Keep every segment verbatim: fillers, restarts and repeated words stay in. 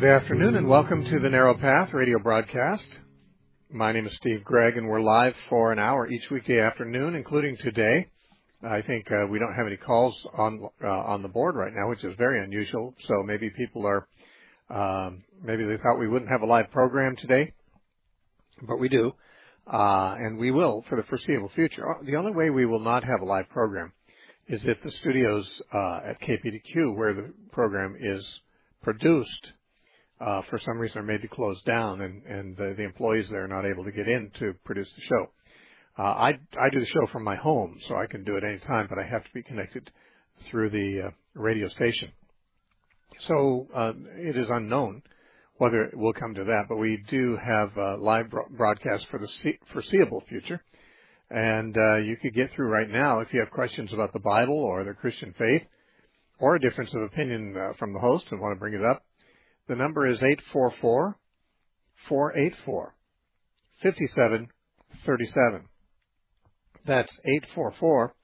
Good afternoon and welcome to the Narrow Path radio broadcast. My name is Steve Gregg and we're live for an hour each weekday afternoon, including today. I think uh, we don't have any calls on uh, on the board right now, which is very unusual. So maybe people are, um, maybe they thought we wouldn't have a live program today, but we do, uh, and we will for the foreseeable future. The only way we will not have a live program is if the studios uh, at K P D Q, where the program is produced, Uh, for some reason are made to close down, and, and the, the employees there are not able to get in to produce the show. Uh, I, I do the show from my home, so I can do it any time, but I have to be connected through the uh, radio station. So uh, it is unknown whether it will come to that, but we do have uh, live bro- broadcasts for the foreseeable future. And uh, you could get through right now if you have questions about the Bible or the Christian faith or a difference of opinion uh, from the host and want to bring it up. The number is eight four four, four eight four, five seven three seven. That's eight four four,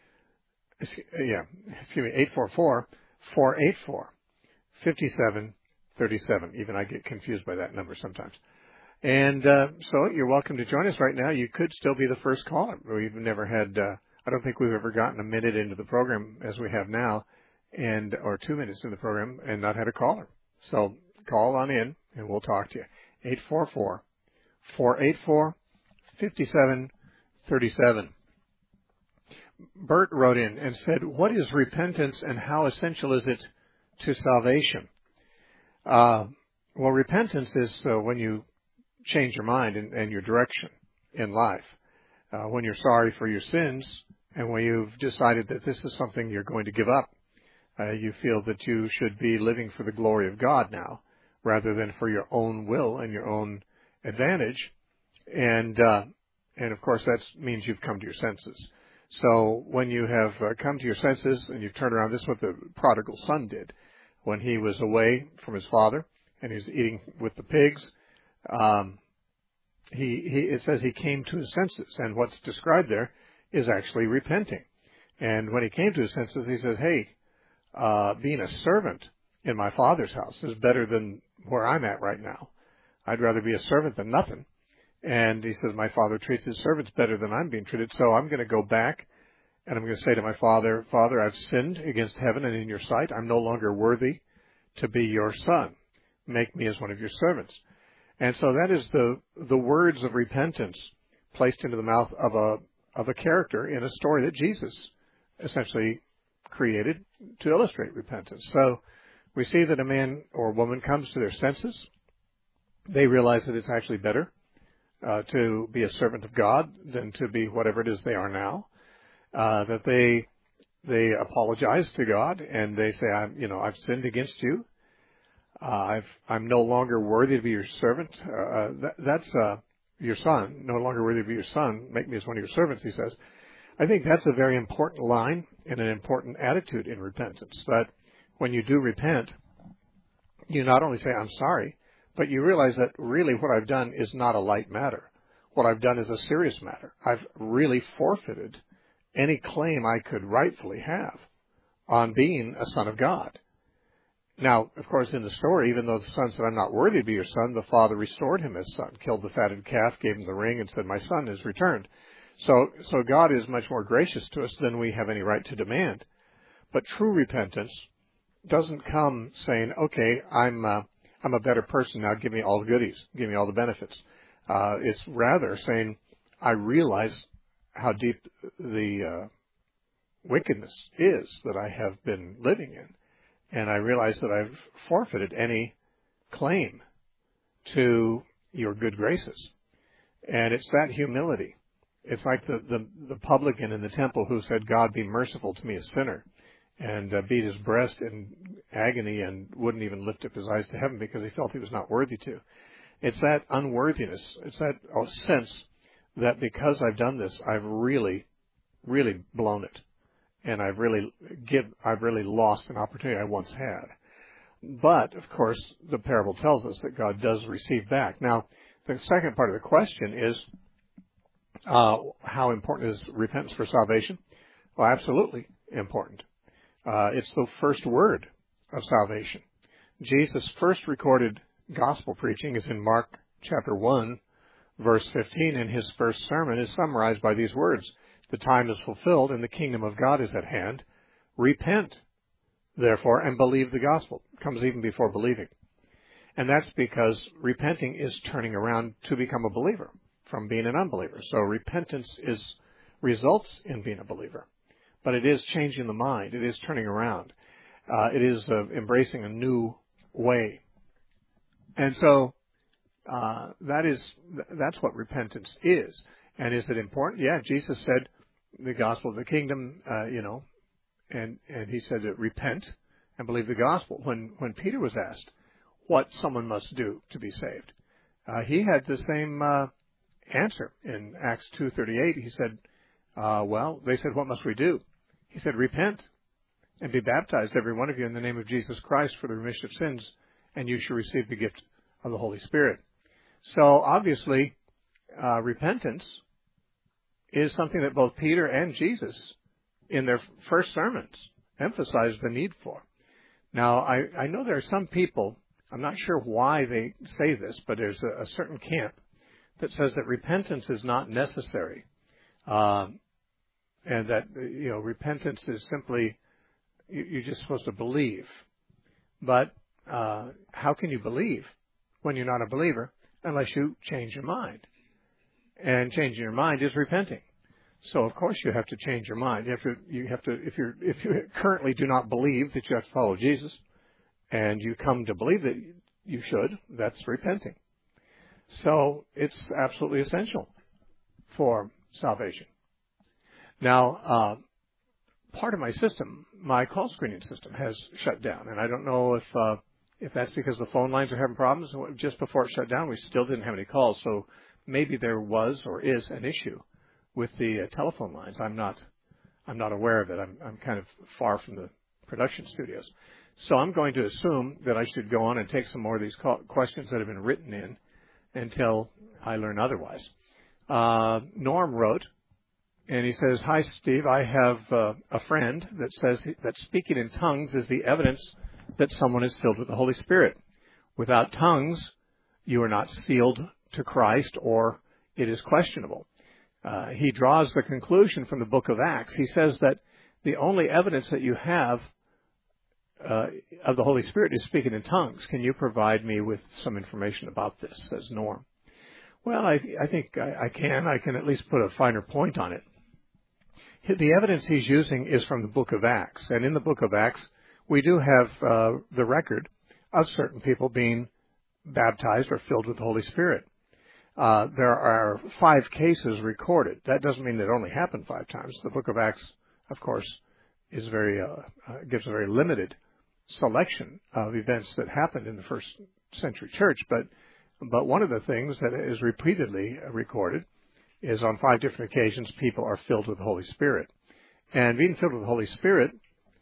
yeah, excuse me, eight four four, four eight four, five seven three seven. Even I get confused by that number sometimes. And uh, so you're welcome to join us right now. You could still be the first caller. We've never had, uh, I don't think we've ever gotten a minute into the program as we have now, and or two minutes in the program and not had a caller. So call on in, and we'll talk to you. eight four four, four eight four, five seven three seven. Bert wrote in and said, what is repentance and how essential is it to salvation? Uh, well, repentance is uh, when you change your mind and, and your direction in life, uh, when you're sorry for your sins and when you've decided that this is something you're going to give up. Uh, you feel that you should be living for the glory of God now, rather than for your own will and your own advantage. And, uh, and of course, that means you've come to your senses. So when you have uh, come to your senses and you've turned around, this is what the prodigal son did. When he was away from his father and he was eating with the pigs, um, he, he, it says he came to his senses. And what's described there is actually repenting. And when he came to his senses, he says, hey, Uh, being a servant in my father's house is better than where I'm at right now. I'd rather be a servant than nothing. And he says, my father treats his servants better than I'm being treated. So I'm going to go back and I'm going to say to my father, Father, I've sinned against heaven and in your sight. I'm no longer worthy to be your son. Make me as one of your servants. And so that is the, the words of repentance placed into the mouth of a, of a character in a story that Jesus essentially created to illustrate repentance. So we see that a man or woman comes to their senses. They realize that it's actually better uh, to be a servant of God than to be whatever it is they are now. Uh, that they they apologize to God and they say, I'm, you know, I've sinned against you. Uh, I've I'm no longer worthy to be your servant. Uh, that, that's uh, your son. No longer worthy to be your son. Make me as one of your servants, he says. I think that's a very important line and an important attitude in repentance, that when you do repent, you not only say, I'm sorry, but you realize that really what I've done is not a light matter. What I've done is a serious matter. I've really forfeited any claim I could rightfully have on being a son of God. Now, of course, in the story, even though the son said, I'm not worthy to be your son, the father restored him as son, killed the fatted calf, gave him the ring, and said, my son is returned. So, so God is much more gracious to us than we have any right to demand. But true repentance doesn't come saying, okay, I'm, uh, I'm a better person now, give me all the goodies, give me all the benefits. Uh, it's rather saying, I realize how deep the, uh, wickedness is that I have been living in. And I realize that I've forfeited any claim to your good graces. And it's that humility. It's like the, the, the publican in the temple who said, God, be merciful to me, a sinner, and uh, beat his breast in agony and wouldn't even lift up his eyes to heaven because he felt he was not worthy to. It's that unworthiness. It's that oh, sense that because I've done this, I've really, really blown it. And I've really give, I've really lost an opportunity I once had. But, of course, the parable tells us that God does receive back. Now, the second part of the question is, Uh, how important is repentance for salvation? Well, absolutely important. Uh, it's the first word of salvation. Jesus' first recorded gospel preaching is in Mark chapter one, verse fifteen, and his first sermon is summarized by these words: "The time is fulfilled and the kingdom of God is at hand. Repent, therefore, and believe the gospel." It comes even before believing. And that's because repenting is turning around to become a believer from being an unbeliever. So repentance is results in being a believer. But it is changing the mind. It is turning around. Uh, it is uh, embracing a new way. And so uh, that is that's what repentance is. And is it important? Yeah, Jesus said the gospel of the kingdom, uh, you know, and, and he said to repent and believe the gospel. When, when Peter was asked what someone must do to be saved, uh, he had the same uh, answer in Acts two thirty-eight. He said, uh, well, they said, "What must we do?" He said, "Repent and be baptized, every one of you, in the name of Jesus Christ for the remission of sins, and you shall receive the gift of the Holy Spirit." So obviously, uh, repentance is something that both Peter and Jesus, in their first sermons, emphasized the need for. Now, I, I know there are some people, I'm not sure why they say this, but there's a, a certain camp that says that repentance is not necessary, um, and that, you know, repentance is simply, you, you're just supposed to believe. But uh, how can you believe when you're not a believer unless you change your mind? And changing your mind is repenting. So of course you have to change your mind. You have to, you have to, if you're, if you currently do not believe that you have to follow Jesus, and you come to believe that you should, that's repenting. So it's absolutely essential for salvation. Now, uh, part of my system, my call screening system, has shut down, and I don't know if uh, if that's because the phone lines are having problems. Just before it shut down, we still didn't have any calls, so maybe there was or is an issue with the uh, telephone lines. I'm not I'm not aware of it. I'm I'm kind of far from the production studios, so I'm going to assume that I should go on and take some more of these call- questions that have been written in until I learn otherwise. Uh, Norm wrote, and he says, "Hi, Steve. I have uh, a friend that says that speaking in tongues is the evidence that someone is filled with the Holy Spirit. Without tongues, you are not sealed to Christ, or it is questionable." Uh, he draws the conclusion from the book of Acts. He says that the only evidence that you have uh, of the Holy Spirit is speaking in tongues. Can you provide me with some information about this, says Norm. Well, I, I think I, I can. I can at least put a finer point on it. The evidence he's using is from the book of Acts. And in the book of Acts, we do have uh, the record of certain people being baptized or filled with the Holy Spirit. Uh, there are five cases recorded. That doesn't mean that it only happened five times. The book of Acts, of course, is very uh, uh, gives a very limited selection of events that happened in the first century church. But but one of the things that is repeatedly recorded is on five different occasions people are filled with the Holy Spirit. And being filled with the Holy Spirit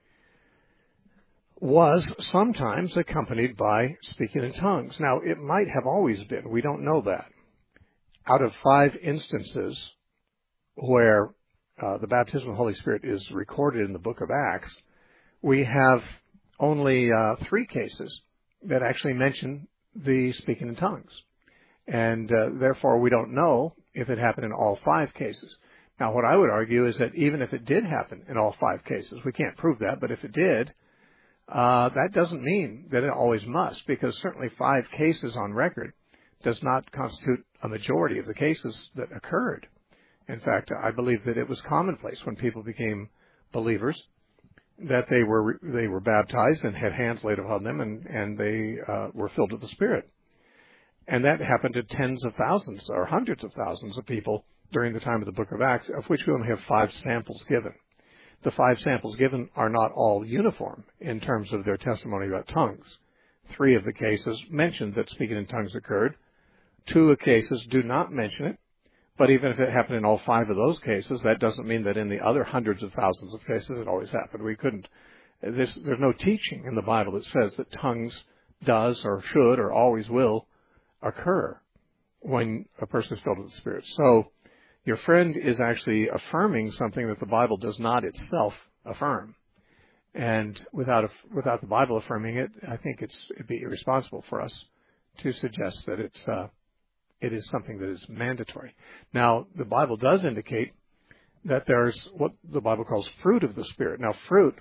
was sometimes accompanied by speaking in tongues. Now, it might have always been. We don't know that. Out of five instances where uh, the baptism of the Holy Spirit is recorded in the book of Acts, we have only uh, three cases that actually mention the speaking in tongues. And uh, therefore, we don't know if it happened in all five cases. Now, what I would argue is that even if it did happen in all five cases, we can't prove that, but if it did, uh, that doesn't mean that it always must, because certainly five cases on record does not constitute a majority of the cases that occurred. In fact, I believe that it was commonplace when people became believers that they were they were baptized and had hands laid upon them, and, and they uh, were filled with the Spirit. And that happened to tens of thousands or hundreds of thousands of people during the time of the book of Acts, of which we only have five samples given. The five samples given are not all uniform in terms of their testimony about tongues. Three of the cases mentioned that speaking in tongues occurred. Two cases do not mention it. But even if it happened in all five of those cases, that doesn't mean that in the other hundreds of thousands of cases it always happened. We couldn't. This, there's no teaching in the Bible that says that tongues does or should or always will occur when a person is filled with the Spirit. So your friend is actually affirming something that the Bible does not itself affirm. And without a, without the Bible affirming it, I think it's it'd be irresponsible for us to suggest that it's uh, it is something that is mandatory. Now, the Bible does indicate that there's what the Bible calls fruit of the Spirit. Now, fruit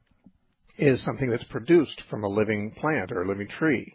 is something that's produced from a living plant or a living tree.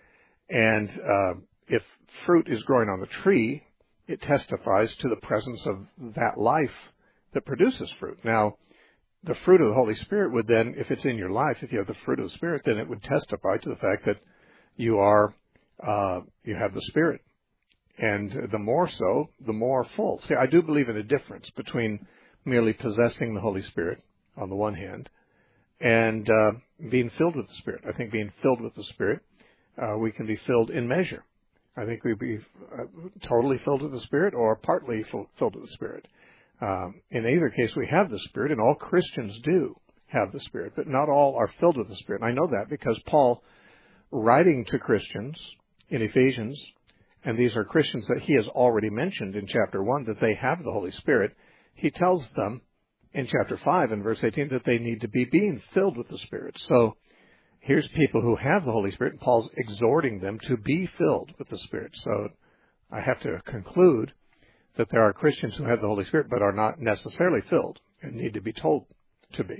And uh, if fruit is growing on the tree, it testifies to the presence of that life that produces fruit. Now, the fruit of the Holy Spirit would then, if it's in your life, if you have the fruit of the Spirit, then it would testify to the fact that you are, uh, you have the Spirit. And the more so, the more full. See, I do believe in a difference between merely possessing the Holy Spirit on the one hand and uh, being filled with the Spirit. I think being filled with the Spirit, uh, we can be filled in measure. I think we'd be uh, totally filled with the Spirit or partly full, filled with the Spirit. Um, in either case, we have the Spirit, and all Christians do have the Spirit, but not all are filled with the Spirit. And I know that because Paul, writing to Christians in Ephesians, and these are Christians that he has already mentioned in chapter one, that they have the Holy Spirit, he tells them in chapter five and verse eighteen that they need to be being filled with the Spirit. So here's people who have the Holy Spirit, and Paul's exhorting them to be filled with the Spirit. So I have to conclude that there are Christians who have the Holy Spirit but are not necessarily filled and need to be told to be.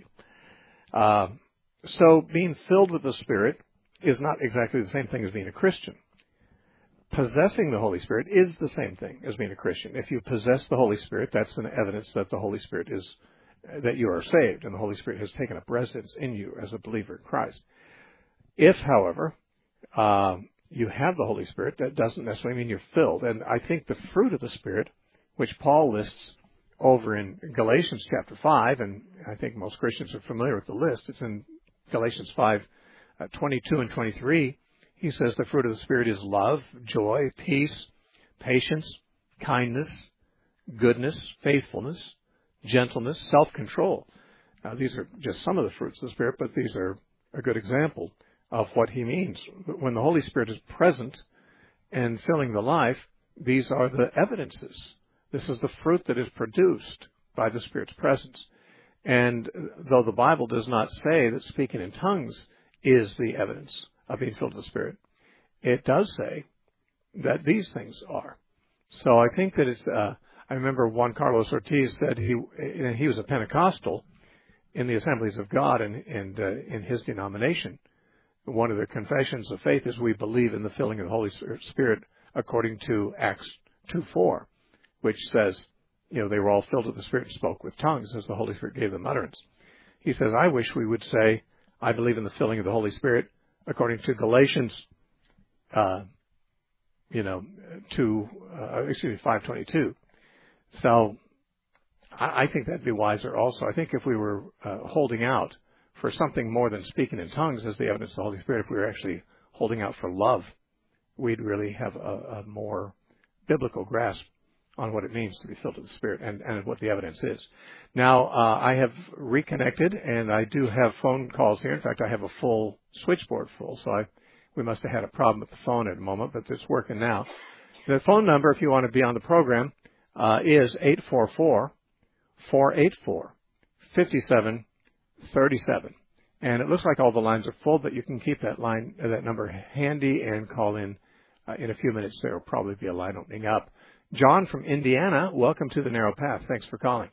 Uh, so being filled with the Spirit is not exactly the same thing as being a Christian. Possessing the Holy Spirit is the same thing as being a Christian. If you possess the Holy Spirit, that's an evidence that the Holy Spirit is, that you are saved and the Holy Spirit has taken up residence in you as a believer in Christ. If, however, uh, you have the Holy Spirit, that doesn't necessarily mean you're filled. And I think the fruit of the Spirit, which Paul lists over in Galatians chapter five, and I think most Christians are familiar with the list. It's in Galatians five, uh, twenty-two and twenty-three. He says the fruit of the Spirit is love, joy, peace, patience, kindness, goodness, faithfulness, gentleness, self-control. Now, these are just some of the fruits of the Spirit, but these are a good example of what he means. When the Holy Spirit is present and filling the life, these are the evidences. This is the fruit that is produced by the Spirit's presence. And though the Bible does not say that speaking in tongues is the evidence of being filled with the Spirit, it does say that these things are. So I think that it's, uh, I remember Juan Carlos Ortiz said he, and he was a Pentecostal in the Assemblies of God and, and uh, in his denomination. One of the confessions of faith is we believe in the filling of the Holy Spirit according to Acts two four, which says, you know, they were all filled with the Spirit and spoke with tongues as the Holy Spirit gave them utterance. He says, I wish we would say, I believe in the filling of the Holy Spirit according to Galatians, uh, you know, two, uh, excuse me, five twenty-two. So I, I think that'd be wiser also. I think if we were uh, holding out for something more than speaking in tongues as the evidence of the Holy Spirit, if we were actually holding out for love, we'd really have a, a more biblical grasp on what it means to be filled with the Spirit and, and what the evidence is. Now, uh, I have reconnected, and I do have phone calls here. In fact, I have a full switchboard full, so I, we must have had a problem with the phone at the moment, but it's working now. The phone number, if you want to be on the program, uh, is eight four four, four eight four, five seven three seven. And it looks like all the lines are full, but you can keep that line, uh, that number handy and call in. Uh, in a few minutes, there will probably be a line opening up. John from Indiana, welcome to the Narrow Path. Thanks for calling.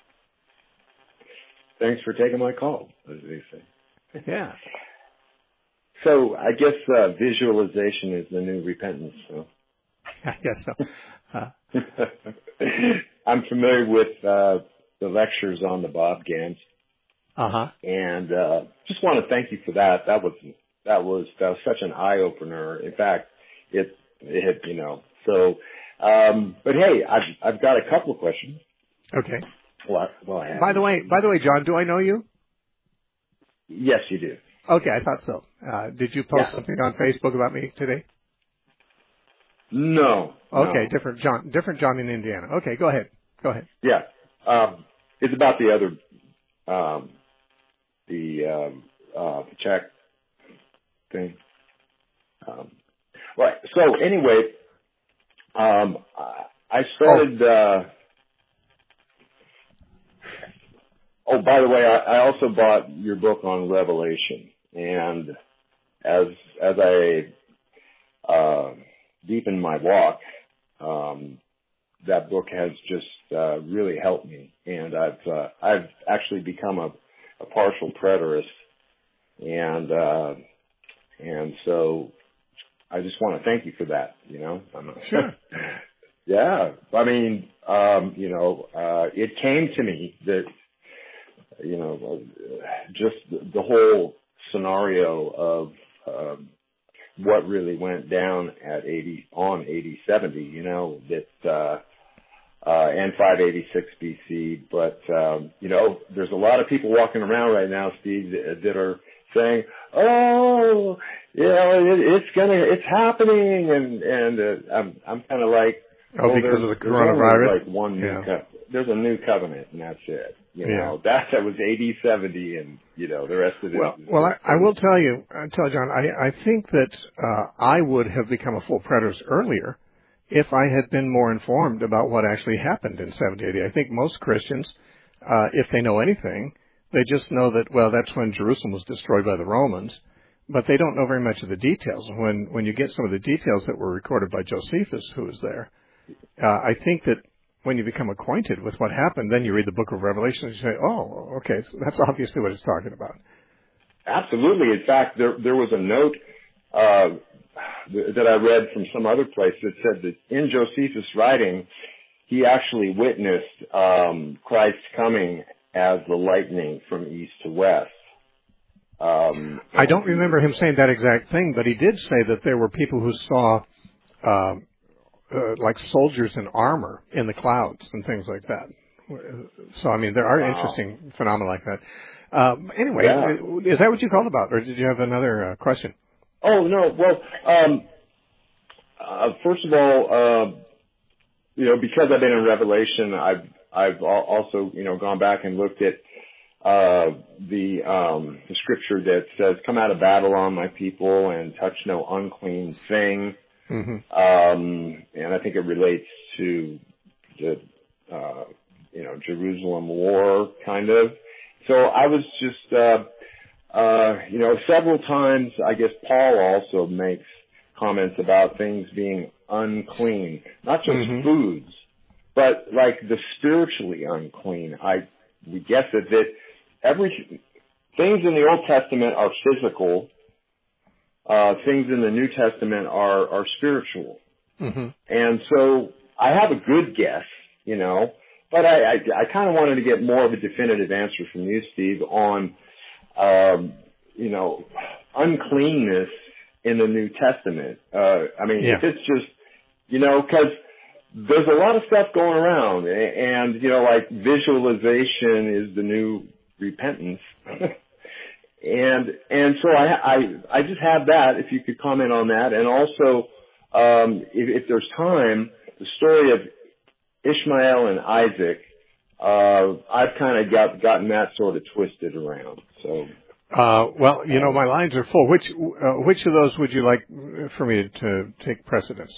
Thanks for taking my call, as they say. Yeah. So I guess uh, visualization is the new repentance. So. I guess so. Uh, I'm familiar with uh, the lectures on the Bob Gans. Uh-huh. And uh, just want to thank you for that. That was that was that was such an eye opener. In fact, it it you know so. Um, but hey, I've I've got a couple of questions. Okay. Well, I, well, I have. By the way, by the way, John, do I know you? Yes, you do. Okay, I thought so. Uh, did you post yeah. something on Facebook about me today? No. Okay, no. different John, different John in Indiana. Okay, go ahead. Go ahead. Yeah. Um, it's about the other, um, the um, uh, check thing. Um, right. So anyway. Um, I started, uh, Oh, by the way, I, I also bought your book on Revelation, and as as I uh, deepen my walk, um, that book has just uh, really helped me, and I've uh, I've actually become a, a partial preterist, and uh, and so I just want to thank you for that. You know, I'm a, sure. Yeah, I mean, um, you know, uh, it came to me that, you know, just the, the whole scenario of um, what really went down at eighty on eighty seventy, you know, that uh, uh, and five eighty-six B C. But um, you know, there's a lot of people walking around right now, Steve, that, that are saying, "Oh, you know, it, it's gonna, it's happening," and and uh, I'm I'm kind of like. Oh, well, because of the coronavirus? Like one new yeah. co- there's a new covenant, and that's it. You yeah. know, that, that was eighty seventy, and, you know, the rest of it. Well, well I, I will tell you, I tell John, I, I think that uh, I would have become a full preterist earlier if I had been more informed about what actually happened in seventy A D. I think most Christians, uh, if they know anything, they just know that, well, that's when Jerusalem was destroyed by the Romans, but they don't know very much of the details. When, when you get some of the details that were recorded by Josephus, who was there, Uh, I think that when you become acquainted with what happened, then you read the book of Revelation and you say, oh, okay, so that's obviously what it's talking about. Absolutely. In fact, there there was a note uh, that I read from some other place that said that in Josephus' writing, he actually witnessed um, Christ coming as the lightning from east to west. Um, I don't remember him saying that exact thing, but he did say that there were people who saw uh, Uh, like soldiers in armor in the clouds and things like that. So, I mean, there are wow. interesting phenomena like that. Um, anyway, yeah. is that what you called about, or did you have another uh, question? Oh, no. Well, um, uh, first of all, uh, you know, because I've been in Revelation, I've I've also, you know, gone back and looked at uh, the um, the scripture that says, "Come out of Babylon, my people, and touch no unclean thing." Mm-hmm. Um, and I think it relates to the, uh, you know, Jerusalem war, kind of. So I was just, uh, uh, you know, several times, I guess Paul also makes comments about things being unclean, not just mm-hmm. foods, but like the spiritually unclean. I, we guess that, that every, things in the Old Testament are physical. Uh, things in the New Testament are, are spiritual. Mm-hmm. And so I have a good guess, you know, but I, I, I kind of wanted to get more of a definitive answer from you, Steve, on, um, you know, uncleanness in the New Testament. Uh, I mean, yeah. if it's just, you know, cause there's a lot of stuff going around and, you know, like visualization is the new repentance. And, and so I, I, I just have that, if you could comment on that. And also, um, if, if there's time, the story of Ishmael and Isaac, uh, I've kind of got, gotten that sort of twisted around. So, uh, well, you know, my lines are full. Which, uh, which of those would you like for me to, to take precedence?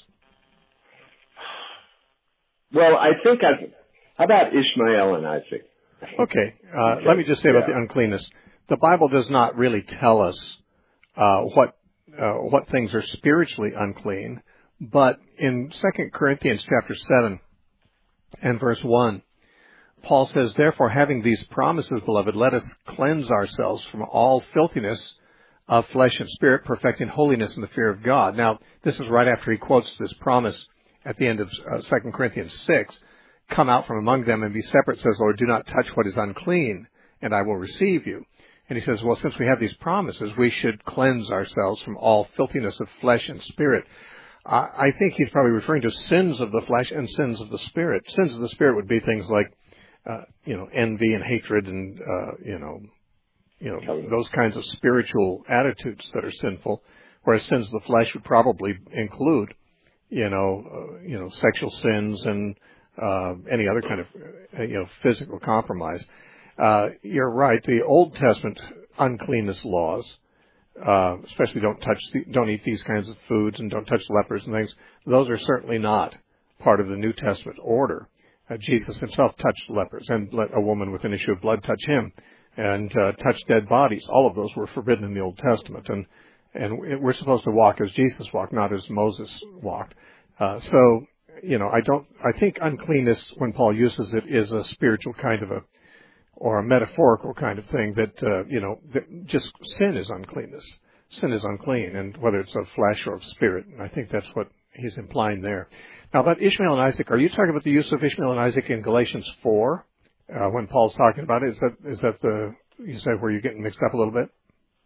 Well, I think I've, how about Ishmael and Isaac? Okay. Uh, okay. Let me just say yeah. about the uncleanness. The Bible does not really tell us uh, what uh, what things are spiritually unclean, but in Second Corinthians chapter seven and verse one, Paul says, "Therefore, having these promises, beloved, let us cleanse ourselves from all filthiness of flesh and spirit, perfecting holiness in the fear of God." Now, this is right after he quotes this promise at the end of uh, Second Corinthians six, "Come out from among them and be separate," says the Lord, "do not touch what is unclean, and I will receive you." And he says, well, since we have these promises, we should cleanse ourselves from all filthiness of flesh and spirit. I, I think he's probably referring to sins of the flesh and sins of the spirit. Sins of the spirit would be things like, uh, you know, envy and hatred and, uh, you know, you know, those kinds of spiritual attitudes that are sinful, whereas sins of the flesh would probably include, you know, uh, you know, sexual sins and uh, any other kind of, uh, you know, physical compromise. Uh, you're right. The Old Testament uncleanness laws, uh, especially don't touch, the, don't eat these kinds of foods and don't touch lepers and things. Those are certainly not part of the New Testament order. Uh, Jesus himself touched lepers and let a woman with an issue of blood touch him, and uh, touch dead bodies. All of those were forbidden in the Old Testament, and and we're supposed to walk as Jesus walked, not as Moses walked. Uh, so, you know, I don't. I think uncleanness, when Paul uses it, is a spiritual kind of a, or a metaphorical kind of thing. That uh, you know, that just sin is uncleanness. Sin is unclean, and whether it's of flesh or of spirit. And I think that's what he's implying there. Now, about Ishmael and Isaac, are you talking about the use of Ishmael and Isaac in Galatians four? Uh, when Paul's talking about it, is that is that the you say where you're getting mixed up a little bit?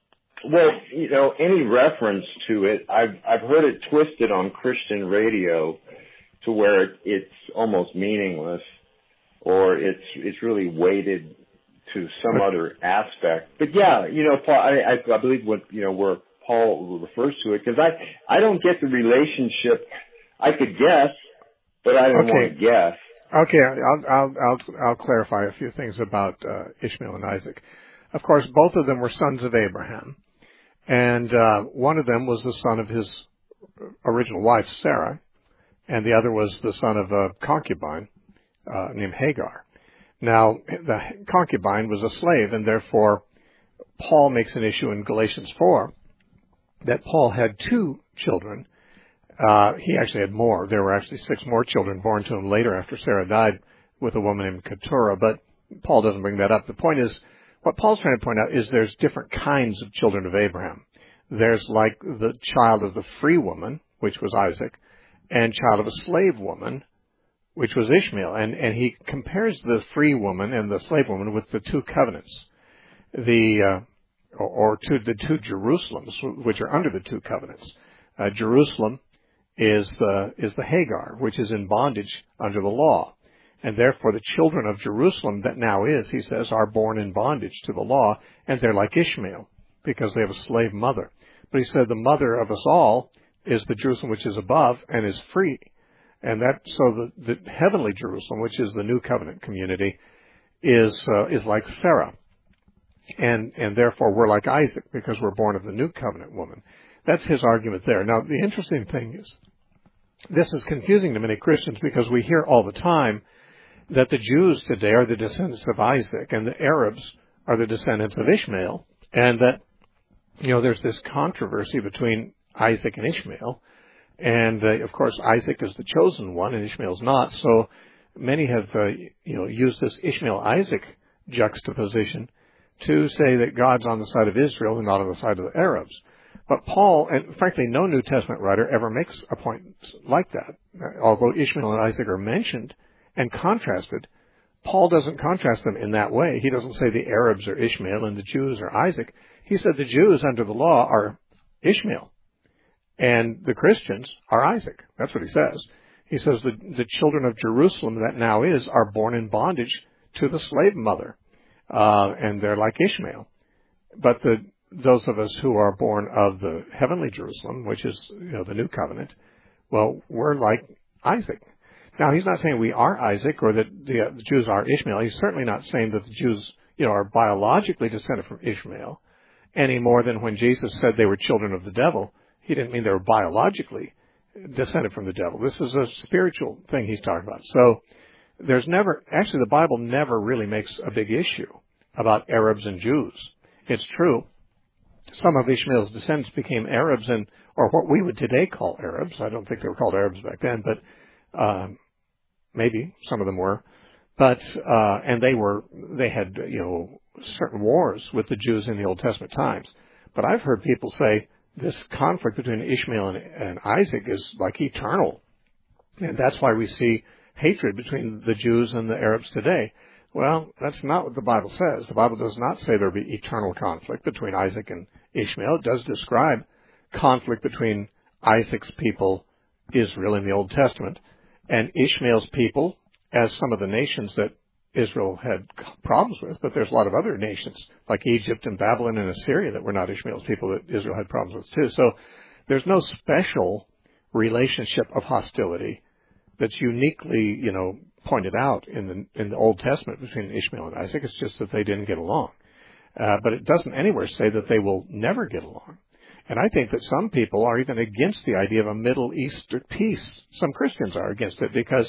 Well, you know, any reference to it, I've I've heard it twisted on Christian radio to where it, it's almost meaningless, or it's it's really weighted to some other aspect. But yeah, you know, Paul, I, I believe what you know where Paul refers to it, because I I don't get the relationship. I could guess, but I don't okay. want to guess. Okay, I'll, I'll, I'll, I'll clarify a few things about uh, Ishmael and Isaac. Of course, both of them were sons of Abraham, and uh, one of them was the son of his original wife, Sarah, and the other was the son of a concubine uh, named Hagar. Now, the concubine was a slave, and therefore Paul makes an issue in Galatians four that Paul had two children. Uh, he actually had more. There were actually six more children born to him later after Sarah died with a woman named Keturah, but Paul doesn't bring that up. The point is, what Paul's trying to point out is there's different kinds of children of Abraham. There's like the child of the free woman, which was Isaac, and child of a slave woman, which was Ishmael. And, and he compares the free woman and the slave woman with the two covenants, the, uh, or, or to the two Jerusalems, which are under the two covenants. Uh, Jerusalem is the, is the Hagar, which is in bondage under the law. And therefore the children of Jerusalem that now is, he says, are born in bondage to the law, and they're like Ishmael, because they have a slave mother. But he said the mother of us all is the Jerusalem which is above and is free. And that, so the, the heavenly Jerusalem, which is the new covenant community, is, uh, is like Sarah. And, and therefore we're like Isaac, because we're born of the new covenant woman. That's his argument there. Now, the interesting thing is, this is confusing to many Christians, because we hear all the time that the Jews today are the descendants of Isaac and the Arabs are the descendants of Ishmael, and that, you know, there's this controversy between Isaac and Ishmael, and uh, of course Isaac is the chosen one and Ishmael's not, so many have, uh, you know, used this Ishmael-Isaac juxtaposition to say that God's on the side of Israel and not on the side of the Arabs. But Paul, and frankly no New Testament writer ever makes a point like that. Although Ishmael and Isaac are mentioned and contrasted, Paul doesn't contrast them in that way. He doesn't say the Arabs are Ishmael and the Jews are Isaac. He said the Jews under the law are Ishmael and the Christians are Isaac. That's what he says. He says the, the children of Jerusalem that now is are born in bondage to the slave mother, uh, and they're like Ishmael. But the those of us who are born of the heavenly Jerusalem, which is, you know, the new covenant, well, we're like Isaac. Now, he's not saying we are Isaac or that the, uh, the Jews are Ishmael. He's certainly not saying that the Jews, you know, are biologically descended from Ishmael any more than when Jesus said they were children of the devil. He didn't mean they were biologically descended from the devil. This is a spiritual thing he's talking about. So there's never, actually the Bible never really makes a big issue about Arabs and Jews. It's true. Some of Ishmael's descendants became Arabs, and or what we would today call Arabs. I don't think they were called Arabs back then, but um, maybe some of them were. But uh, and they were they had you know certain wars with the Jews in the Old Testament times. But I've heard people say this conflict between Ishmael and, and Isaac is like eternal, and that's why we see hatred between the Jews and the Arabs today. Well, that's not what the Bible says. The Bible does not say there will be eternal conflict between Isaac and Ishmael. It does describe conflict between Isaac's people, Israel, in the Old Testament, and Ishmael's people, as some of the nations that Israel had problems with. But there's a lot of other nations, like Egypt and Babylon and Assyria, that were not Ishmael's people that Israel had problems with too. So there's no special relationship of hostility that's uniquely, you know, pointed out in the in the Old Testament between Ishmael and Isaac. It's just that they didn't get along. Uh, but it doesn't anywhere say that they will never get along. And I think that some people are even against the idea of a Middle East peace. Some Christians are against it because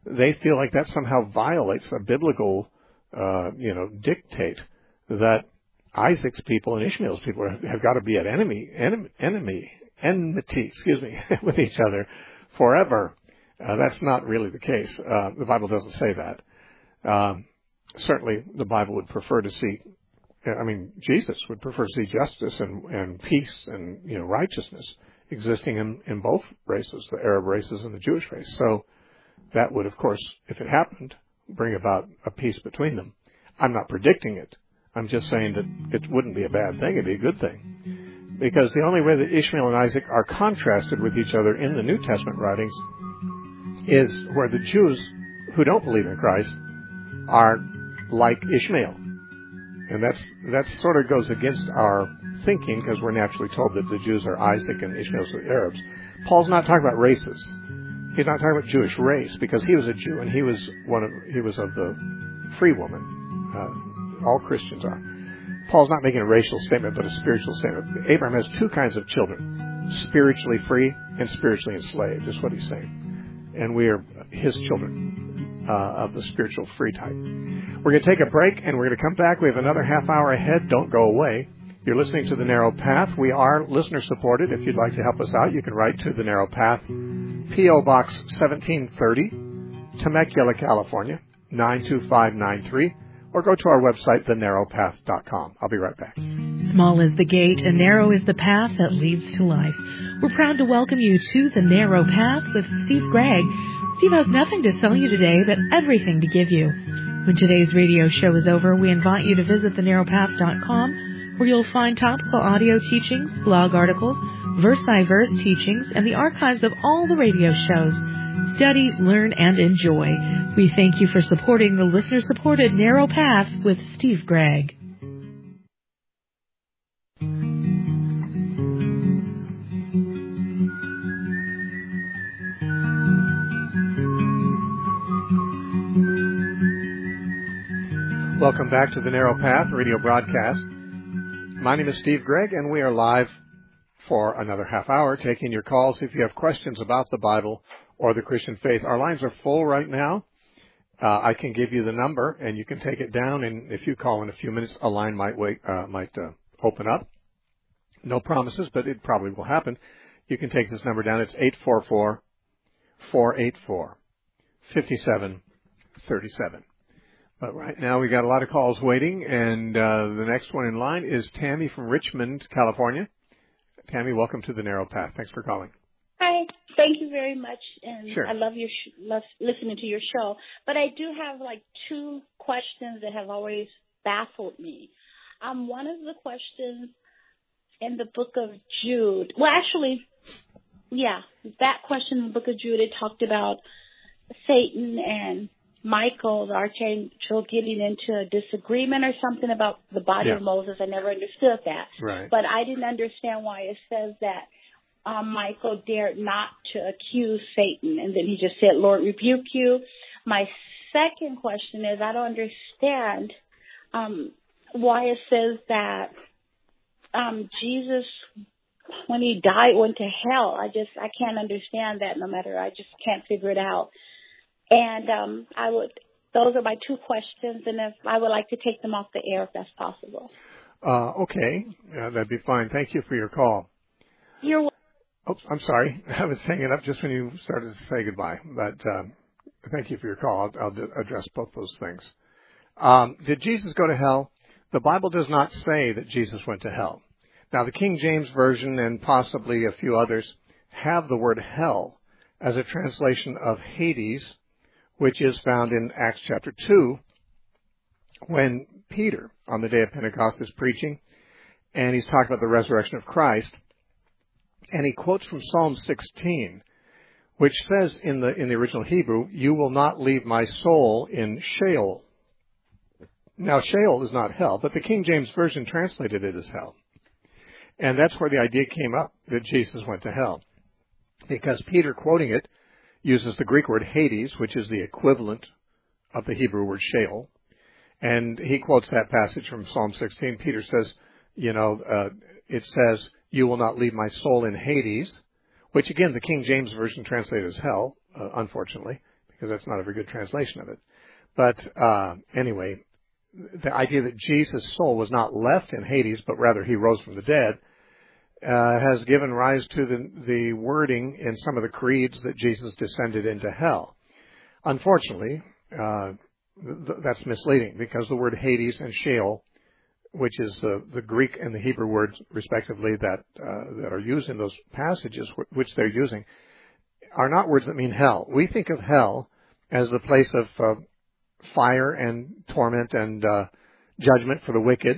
they feel like that somehow violates a biblical, uh, you know, dictate that Isaac's people and Ishmael's people have, have got to be at enemy, enemy, enemy, enmity, excuse me, with each other forever. Uh, that's not really the case. Uh, the Bible doesn't say that. Um, certainly, the Bible would prefer to see. I mean, Jesus would prefer to see justice and, and peace and, you know, righteousness existing in, in both races, the Arab races and the Jewish race. So that would, of course, if it happened, bring about a peace between them. I'm not predicting it. I'm just saying that it wouldn't be a bad thing. It'd be a good thing. Because the only way that Ishmael and Isaac are contrasted with each other in the New Testament writings is where the Jews who don't believe in Christ are like Ishmael. And that's that sort of goes against our thinking, because we're naturally told that the Jews are Isaac and Ishmael's the Arabs. Paul's not talking about races. He's not talking about Jewish race, because he was a Jew and he was one of he was of the free woman. Uh, all Christians are. Paul's not making a racial statement, but a spiritual statement. Abraham has two kinds of children: spiritually free and spiritually enslaved. Is what he's saying, and we are his children uh, of the spiritual free type. We're going to take a break, and we're going to come back. We have another half hour ahead. Don't go away. You're listening to The Narrow Path. We are listener-supported. If you'd like to help us out, you can write to The Narrow Path, P O. Box seventeen thirty, Temecula, California, nine two five nine three, or go to our website, the narrow path dot com. I'll be right back. Small is the gate and narrow is the path that leads to life. We're proud to welcome you to The Narrow Path with Steve Gregg. Steve has nothing to sell you today, but everything to give you. When today's radio show is over, we invite you to visit the narrow path dot com, where you'll find topical audio teachings, blog articles, verse-by-verse teachings, and the archives of all the radio shows. Study, learn, and enjoy. We thank you for supporting the listener-supported Narrow Path with Steve Gregg. Welcome back to the Narrow Path radio broadcast. My name is Steve Gregg, and we are live for another half hour taking your calls if you have questions about the Bible or the Christian faith. Our lines are full right now. Uh, I can give you the number, and you can take it down, and if you call in a few minutes, a line might wait, uh, might uh, open up. No promises, but it probably will happen. You can take this number down. It's eight four four, four eight four, five seven three seven. But right now we got a lot of calls waiting, and uh, the next one in line is Tammy from Richmond, California. Tammy, welcome to the Narrow Path. Thanks for calling. Hi, thank you very much, and sure. I love your sh- love listening to your show. But I do have like two questions that have always baffled me. Um, one of the questions in the book of Jude. Well, actually, yeah, that question in the book of Jude, it talked about Satan and Michael, the archangel, getting into a disagreement or something about the body yeah. of Moses. I never understood that. Right. But I didn't understand why it says that um, Michael dared not to accuse Satan. And then he just said, Lord, rebuke you. My second question is, I don't understand um, why it says that um, Jesus, when he died, went to hell. I just, I can't understand that no matter, I just can't figure it out. And um, I would, those are my two questions, and if I would like to take them off the air if that's possible. Uh, okay, uh, that'd be fine. Thank you for your call. You're welcome. Oops, I'm sorry. I was hanging up just when you started to say goodbye, but um, thank you for your call. I'll, I'll d- address both those things. Um, did Jesus go to hell? The Bible does not say that Jesus went to hell. Now, the King James Version and possibly a few others have the word hell as a translation of Hades, which is found in Acts chapter two, when Peter, on the day of Pentecost, is preaching, and he's talking about the resurrection of Christ, and he quotes from Psalm sixteen, which says in the in the original Hebrew, "You will not leave my soul in Sheol." Now, Sheol is not hell, but the King James Version translated it as hell. And that's where the idea came up that Jesus went to hell, because Peter, quoting it, uses the Greek word Hades, which is the equivalent of the Hebrew word Sheol. And he quotes that passage from Psalm sixteen. Peter says, you know, uh, it says, "You will not leave my soul in Hades," which again, the King James Version translated as hell, uh, unfortunately, because that's not a very good translation of it. But uh, anyway, the idea that Jesus' soul was not left in Hades, but rather he rose from the dead, uh, has given rise to the, the wording in some of the creeds that Jesus descended into hell. Unfortunately, uh, th- that's misleading, because the word Hades and Sheol, which is the, the Greek and the Hebrew words, respectively, that uh, that are used in those passages, wh- which they're using, are not words that mean hell. We think of hell as the place of uh, fire and torment and uh, judgment for the wicked.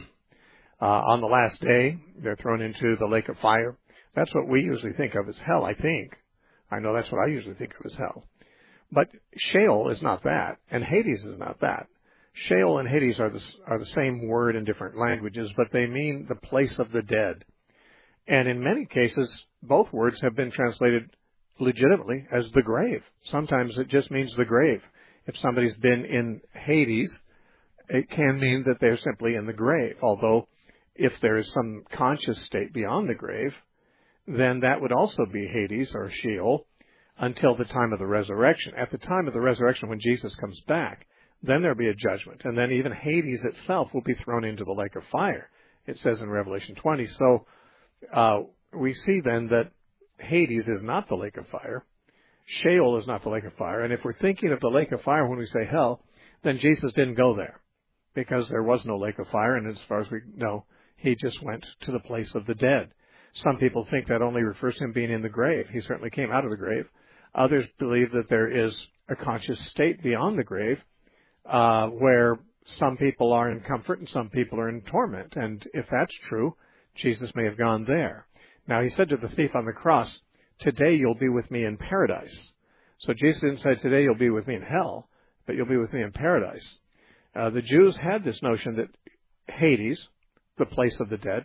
uh, on the last day, they're thrown into the lake of fire. That's what we usually think of as hell, I think. I know that's what I usually think of as hell. But Sheol is not that, and Hades is not that. Sheol and Hades are the, are the same word in different languages, but they mean the place of the dead. And in many cases, both words have been translated legitimately as the grave. Sometimes it just means the grave. If somebody's been in Hades, it can mean that they're simply in the grave. Although, if there is some conscious state beyond the grave, then that would also be Hades or Sheol until the time of the resurrection. At the time of the resurrection, when Jesus comes back, then there'll be a judgment. And then even Hades itself will be thrown into the lake of fire, it says in Revelation twenty. So uh, we see then that Hades is not the lake of fire. Sheol is not the lake of fire. And if we're thinking of the lake of fire when we say hell, then Jesus didn't go there, because there was no lake of fire. And as far as we know, he just went to the place of the dead. Some people think that only refers to him being in the grave. He certainly came out of the grave. Others believe that there is a conscious state beyond the grave, uh, where some people are in comfort and some people are in torment. And if that's true, Jesus may have gone there. Now, he said to the thief on the cross, "Today you'll be with me in paradise." So Jesus didn't say, "Today you'll be with me in hell," but "you'll be with me in paradise." Uh, the Jews had this notion that Hades, the place of the dead,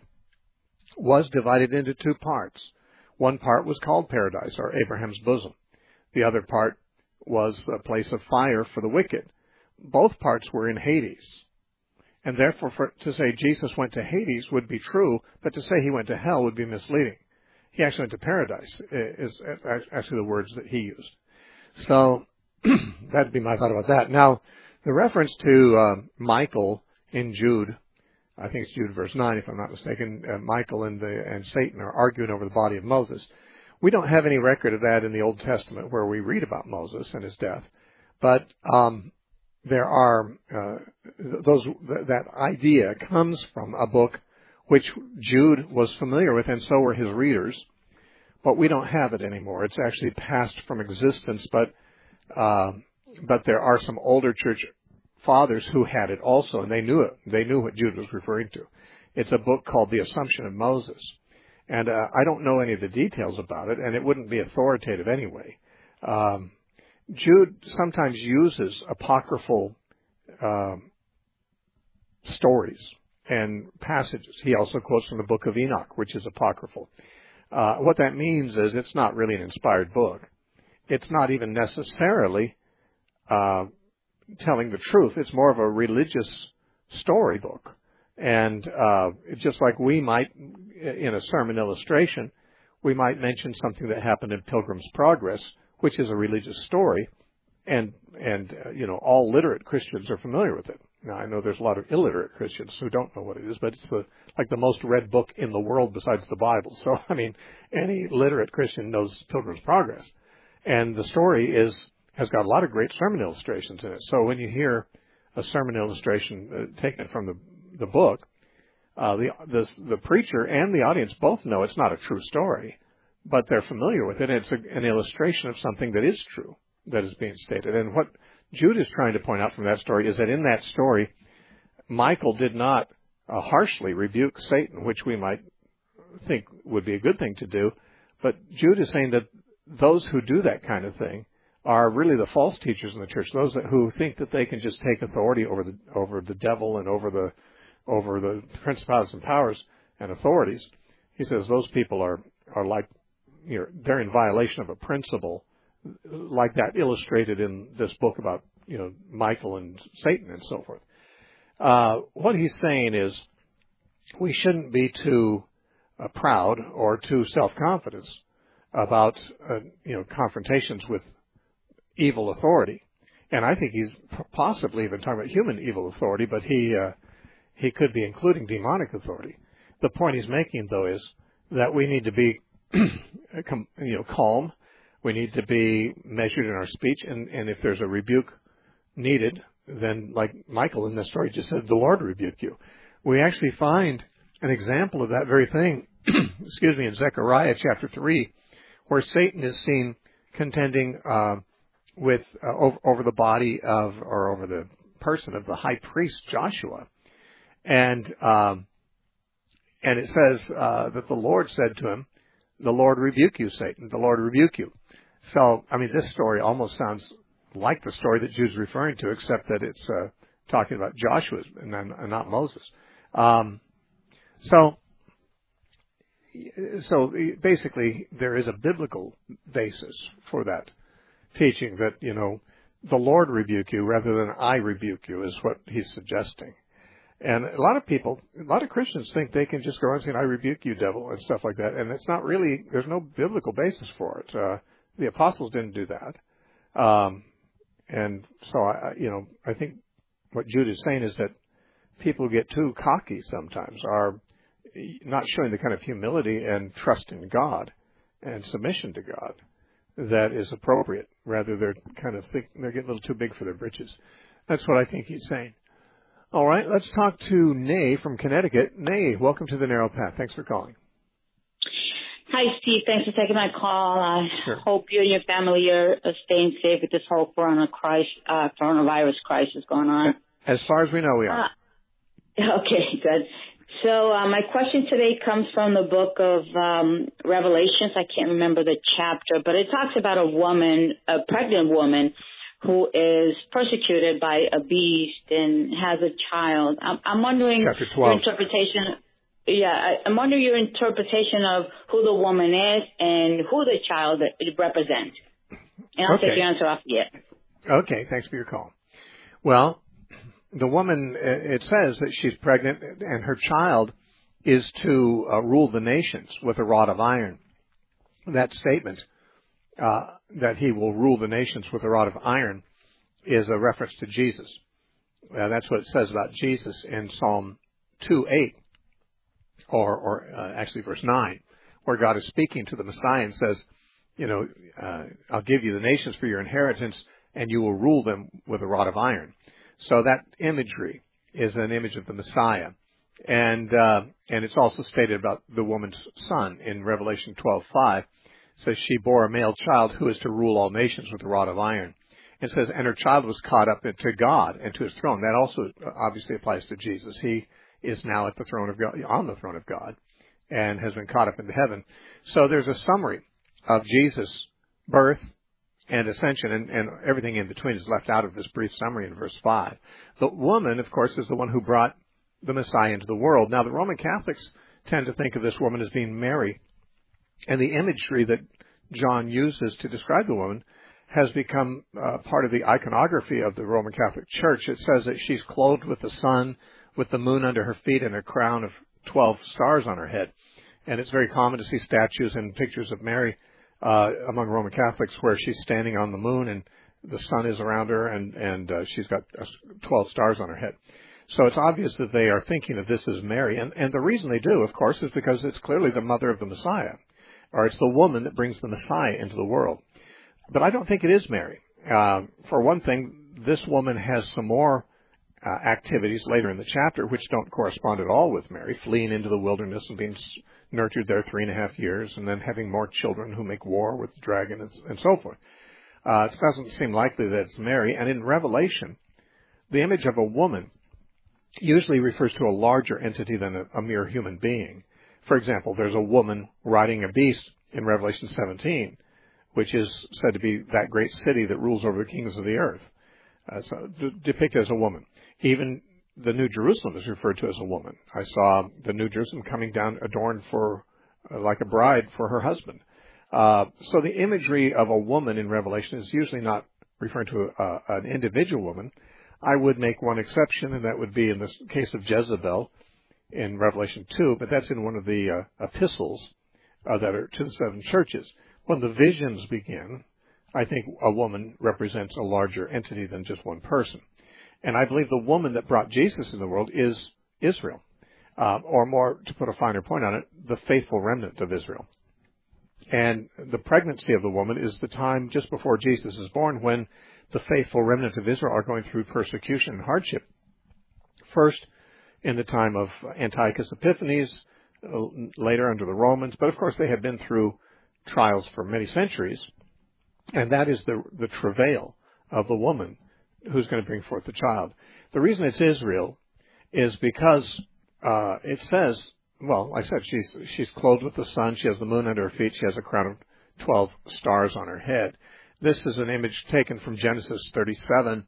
was divided into two parts. One part was called paradise, or Abraham's bosom. The other part was a place of fire for the wicked. Both parts were in Hades. And therefore, for, to say Jesus went to Hades would be true, but to say he went to hell would be misleading. He actually went to paradise, is actually the words that he used. So that'd be my thought about that. Now, the reference to uh, Michael in Jude, I think it's Jude verse nine, if I'm not mistaken, uh, Michael and, the, and Satan are arguing over the body of Moses. We don't have any record of that in the Old Testament where we read about Moses and his death. But um, there are, uh, those that idea comes from a book which Jude was familiar with, and so were his readers. But we don't have it anymore. It's actually passed from existence, but uh, but there are some older church fathers who had it also, and they knew it. They knew what Jude was referring to. It's a book called The Assumption of Moses. And uh, I don't know any of the details about it, and it wouldn't be authoritative anyway. Um, Jude sometimes uses apocryphal uh, stories and passages. He also quotes from the book of Enoch, which is apocryphal. Uh, what that means is it's not really an inspired book. It's not even necessarily uh, telling the truth. It's more of a religious storybook. And uh, just like we might, in a sermon illustration, we might mention something that happened in Pilgrim's Progress, which is a religious story, and, and uh, you know, all literate Christians are familiar with it. Now, I know there's a lot of illiterate Christians who don't know what it is, but it's the, like the most read book in the world besides the Bible. So, I mean, any literate Christian knows Pilgrim's Progress. And the story is has got a lot of great sermon illustrations in it. So when you hear a sermon illustration uh, taken from the the book, uh, the, the the preacher and the audience both know it's not a true story, but they're familiar with it. It's a, an illustration of something that is true, that is being stated. And what Jude is trying to point out from that story is that in that story, Michael did not uh, harshly rebuke Satan, which we might think would be a good thing to do. But Jude is saying that those who do that kind of thing are really the false teachers in the church, those that, who think that they can just take authority over the over the devil and over the over the principalities and powers and authorities. He says those people are are like, you know, they're in violation of a principle like that illustrated in this book about, you know, Michael and Satan and so forth. Uh, what he's saying is we shouldn't be too uh, proud or too self-confident about, uh, you know, confrontations with evil authority. And I think he's possibly even talking about human evil authority, but he uh, he could be including demonic authority. The point he's making, though, is that we need to be you know, calm. We need to be measured in our speech, and, and if there's a rebuke needed, then like Michael in this story just said, the Lord rebuke you. We actually find an example of that very thing, excuse me, in Zechariah chapter three, where Satan is seen contending uh, with uh, over, over the body of, or over the person of the high priest Joshua. And um, and it says uh, that the Lord said to him, the Lord rebuke you, Satan, the Lord rebuke you. So, I mean, this story almost sounds like the story that Jude's referring to, except that it's uh, talking about Joshua and, then, and not Moses. Um, so, so basically, there is a biblical basis for that teaching that, you know, the Lord rebuke you rather than I rebuke you is what he's suggesting. And a lot of people, a lot of Christians think they can just go around saying, I rebuke you, devil, and stuff like that. And it's not really, there's no biblical basis for it. Uh, the apostles didn't do that. Um, and so, I, you know, I think what Jude is saying is that people get too cocky sometimes, are not showing the kind of humility and trust in God and submission to God that is appropriate. Rather, they're kind of think, they're getting a little too big for their britches. That's what I think he's saying. All right, let's talk to Nay from Connecticut. Nay, welcome to the Narrow Path. Thanks for calling. Hi, Steve. Thanks for taking my call. I sure. hope you and your family are staying safe with this whole corona crisis, uh, coronavirus crisis going on. As far as we know, we are. Uh, okay, good. So uh, my question today comes from the book of um, Revelations. I can't remember the chapter, but it talks about a woman, a pregnant woman, who is persecuted by a beast and has a child. I'm, I'm wondering Chapter twelve. Your interpretation. Yeah, I, I'm wondering your interpretation of who the woman is and who the child it represents. And I'll okay. take your answer off yet. Okay, thanks for your call. Well, the woman, it says that she's pregnant and her child is to uh, rule the nations with a rod of iron. That statement, Uh, that he will rule the nations with a rod of iron, is a reference to Jesus. Uh, that's what it says about Jesus in Psalm two eight, or, or uh, actually verse nine, where God is speaking to the Messiah and says, you know, uh, I'll give you the nations for your inheritance, and you will rule them with a rod of iron. So that imagery is an image of the Messiah. And uh, and it's also stated about the woman's son in Revelation twelve five. Says she bore a male child who is to rule all nations with a rod of iron. It says, and her child was caught up to God and to his throne. That also obviously applies to Jesus. He is now at the throne of God, on the throne of God, and has been caught up into heaven. So there's a summary of Jesus' birth and ascension, and, and everything in between is left out of this brief summary in verse five. The woman, of course, is the one who brought the Messiah into the world. Now, the Roman Catholics tend to think of this woman as being Mary. And the imagery that John uses to describe the woman has become uh, part of the iconography of the Roman Catholic Church. It says that she's clothed with the sun, with the moon under her feet, and a crown of twelve stars on her head. And it's very common to see statues and pictures of Mary uh, among Roman Catholics where she's standing on the moon and the sun is around her, and, and uh, she's got twelve stars on her head. So it's obvious that they are thinking of this as Mary. And, and the reason they do, of course, is because it's clearly the mother of the Messiah. Or it's the woman that brings the Messiah into the world. But I don't think it is Mary. Uh, for one thing, this woman has some more uh, activities later in the chapter which don't correspond at all with Mary, fleeing into the wilderness and being nurtured there three and a half years, and then having more children who make war with the dragon and, and so forth. Uh, it doesn't seem likely that it's Mary. And in Revelation, the image of a woman usually refers to a larger entity than a, a mere human being. For example, there's a woman riding a beast in Revelation seventeen, which is said to be that great city that rules over the kings of the earth, uh, so d- depicted as a woman. Even the New Jerusalem is referred to as a woman. I saw the New Jerusalem coming down adorned for uh, like a bride for her husband. Uh, so the imagery of a woman in Revelation is usually not referring to a, an individual woman. I would make one exception, and that would be in the case of Jezebel in Revelation two, but that's in one of the uh, epistles uh, that are to the seven churches. When the visions begin I think a woman represents a larger entity than just one person. And I believe the woman that brought Jesus in the world is Israel, uh, or more, to put a finer point on it, the faithful remnant of Israel. And the pregnancy of the woman is the time just before Jesus is born when the faithful remnant of Israel are going through persecution and hardship. First, in the time of Antiochus Epiphanes, uh, later under the Romans, but of course they had been through trials for many centuries, and that is the, the travail of the woman who's going to bring forth the child. The reason it's Israel is because uh, it says, well, like I said, she's she's clothed with the sun, she has the moon under her feet, she has a crown of twelve stars on her head. This is an image taken from Genesis thirty-seven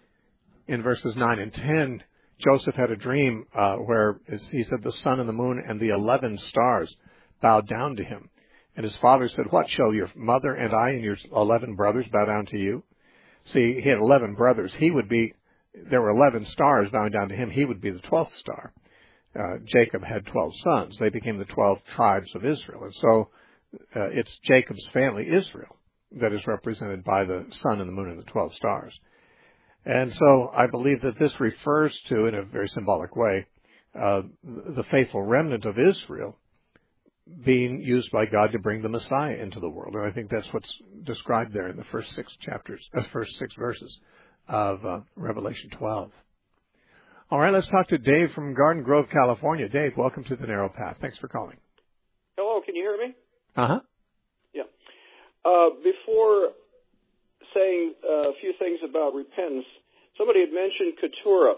in verses nine and ten. Joseph had a dream uh, where he said the sun and the moon and the eleven stars bowed down to him. And his father said, what, shall your mother and I and your eleven brothers bow down to you? See, he had eleven brothers. He would be, there were eleven stars bowing down to him. He would be the twelfth star. Uh, Jacob had twelve sons. They became the twelve tribes of Israel. And so uh, it's Jacob's family, Israel, that is represented by the sun and the moon and the twelve stars. And so I believe that this refers to, in a very symbolic way, uh, the faithful remnant of Israel being used by God to bring the Messiah into the world. And I think that's what's described there in the first six chapters, uh, first six verses of uh, Revelation twelve. All right, let's talk to Dave from Garden Grove, California. Dave, welcome to the Narrow Path. Thanks for calling. Hello, can you hear me? Uh-huh. Yeah. Uh, before saying uh, a few things about repentance, somebody had mentioned Keturah.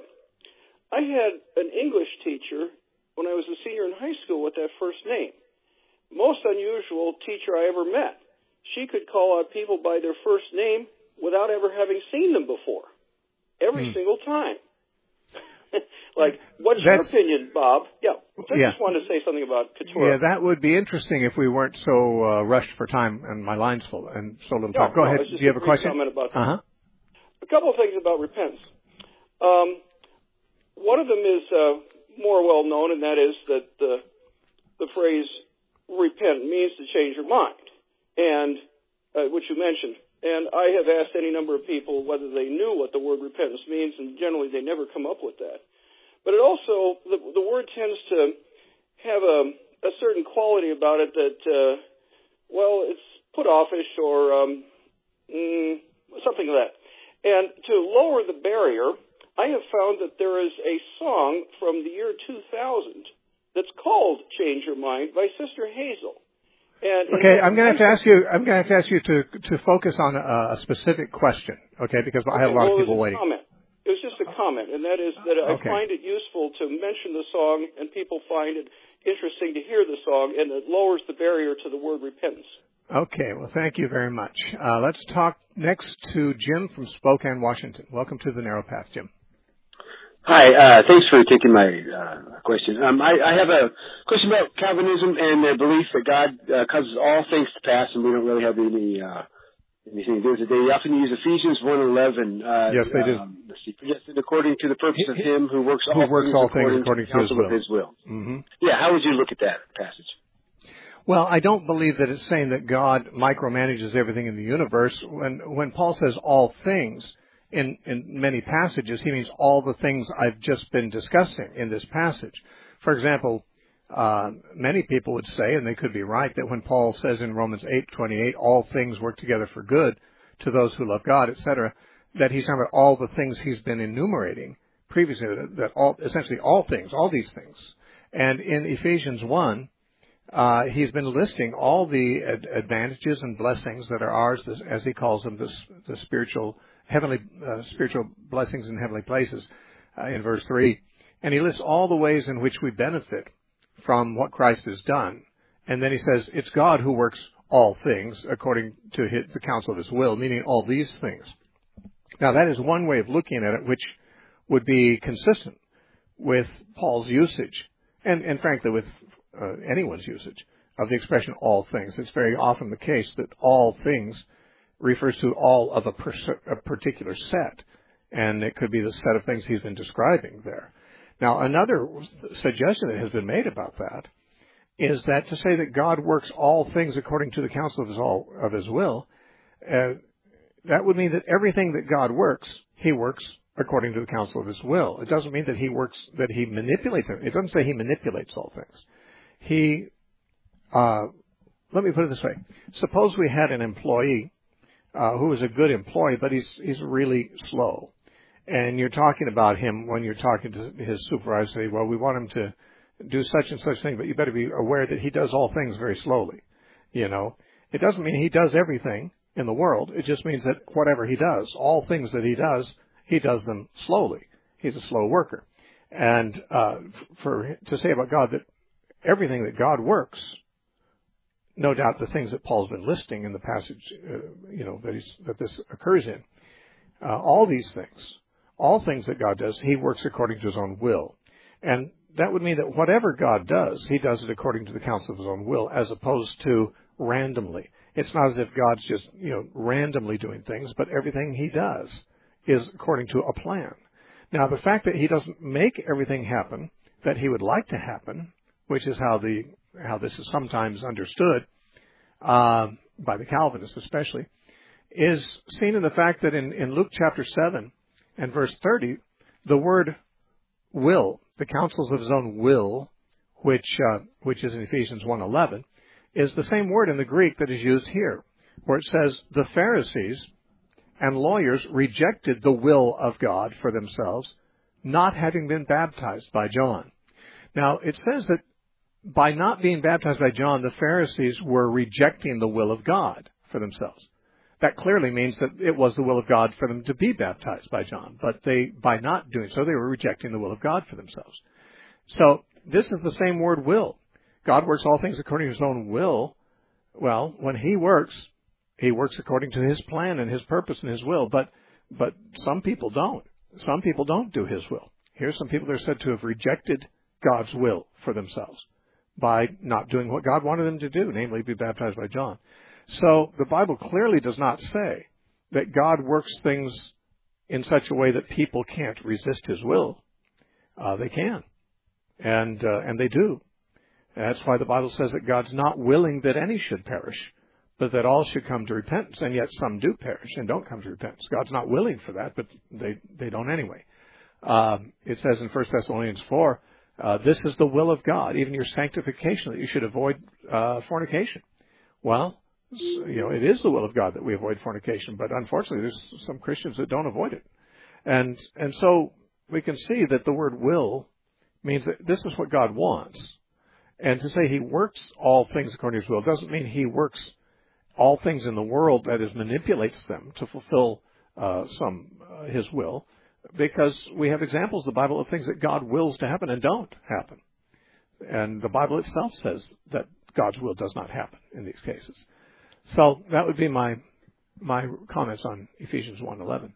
I had an English teacher when I was a senior in high school with that first name. Most unusual teacher I ever met. She could call out people by their first name without ever having seen them before. Every hmm. single time. Like, what's That's, your opinion, Bob? Yeah. I yeah. just wanted to say something about Keturah. Yeah, that would be interesting if we weren't so uh, rushed for time and my line's full and so little no, time. Go no, ahead. Do you have a question? Comment about uh-huh. A couple of things about repentance. Um, one of them is uh, more well known, and that is that the the phrase repent means to change your mind, and uh, which you mentioned. And I have asked any number of people whether they knew what the word repentance means, and generally they never come up with that. But it also, the, the word tends to have a, a certain quality about it that, uh, well, it's put offish or um, mm, something like that. And to lower the barrier, I have found that there is a song from the year two thousand that's called "Change Your Mind" by Sister Hazel. And okay, I'm going to have to ask you. I'm going to have to ask you to to focus on a, a specific question. Okay, because I have a lot well, of people it was waiting. A comment. It was just a comment, and that is that I okay. find it useful to mention the song, and people find it interesting to hear the song, and it lowers the barrier to the word repentance. Okay, well, thank you very much. Uh, let's talk next to Jim from Spokane, Washington. Welcome to the Narrow Path, Jim. Hi, uh, thanks for taking my uh, question. Um, I, I have a question about Calvinism and their belief that God uh, causes all things to pass, and we don't really have any uh, anything to do with it. They often use Ephesians one eleven. Uh, yes, they do. Um, predestined according to the purpose of Him who works who all works things all according, things according to, to, His will. His will. Mm-hmm. Yeah, how would you look at that passage? Well, I don't believe that it's saying that God micromanages everything in the universe. When when Paul says all things, in, in many passages, he means all the things I've just been discussing in this passage. For example, uh, many people would say, and they could be right, that when Paul says in Romans eight twenty-eight, all things work together for good to those who love God, et cetera, that he's talking about all the things he's been enumerating previously, that, that all, essentially all things, all these things. And in Ephesians one, Uh, he's been listing all the ad- advantages and blessings that are ours, this, as he calls them, this, the spiritual, heavenly, uh, spiritual blessings in heavenly places, uh, in verse three. And he lists all the ways in which we benefit from what Christ has done. And then he says, it's God who works all things according to his, the counsel of his will, meaning all these things. Now, that is one way of looking at it, which would be consistent with Paul's usage, and, and frankly, with Uh, anyone's usage of the expression all things. It's very often the case that all things refers to all of a, per- a particular set, and it could be the set of things he's been describing there. Now, another suggestion that has been made about that is that to say that God works all things according to the counsel of his, all, of his will, uh, that would mean that everything that God works, he works according to the counsel of his will. It doesn't mean that he works, that he manipulates it. It doesn't say he manipulates all things. He, uh, let me put it this way. Suppose we had an employee uh, who is a good employee, but he's he's really slow. And you're talking about him when you're talking to his supervisor, say, well, we want him to do such and such thing, but you better be aware that he does all things very slowly. You know, it doesn't mean he does everything in the world. It just means that whatever he does, all things that he does, he does them slowly. He's a slow worker. And uh, for to say about God that everything that God works, no doubt the things that Paul's been listing in the passage, uh, you know, that he's that this occurs in, uh, all these things, all things that God does, he works according to his own will. And that would mean that whatever God does, he does it according to the counsel of his own will, as opposed to randomly. It's not as if God's just, you know, randomly doing things, but everything he does is according to a plan. Now, the fact that he doesn't make everything happen that he would like to happen, which is how the how this is sometimes understood uh, by the Calvinists especially, is seen in the fact that in, in Luke chapter seven and verse thirty, the word will, the counsels of his own will, which uh, which is in Ephesians one eleven, is the same word in the Greek that is used here, where it says the Pharisees and lawyers rejected the will of God for themselves, not having been baptized by John. Now, it says that by not being baptized by John, the Pharisees were rejecting the will of God for themselves. That clearly means that it was the will of God for them to be baptized by John, but they, by not doing so, they were rejecting the will of God for themselves. So, this is the same word will. God works all things according to his own will. Well, when he works, he works according to his plan and his purpose and his will, but but some people don't. Some people don't do his will. Here's some people that are said to have rejected God's will for themselves by not doing what God wanted them to do, namely be baptized by John. So the Bible clearly does not say that God works things in such a way that people can't resist his will. Uh, they can, and uh, and they do. That's why the Bible says that God's not willing that any should perish, but that all should come to repentance, and yet some do perish and don't come to repentance. God's not willing for that, but they, they don't anyway. Um, it says in First Thessalonians four, uh, this is the will of God, even your sanctification, that you should avoid uh, fornication. Well, you know, it is the will of God that we avoid fornication, but unfortunately there's some Christians that don't avoid it. And and so we can see that the word will means that this is what God wants. And to say he works all things according to his will doesn't mean he works all things in the world, that is, manipulates them to fulfill uh, some uh, his will, because we have examples in the Bible of things that God wills to happen and don't happen. And the Bible itself says that God's will does not happen in these cases. So that would be my my comments on Ephesians one eleven.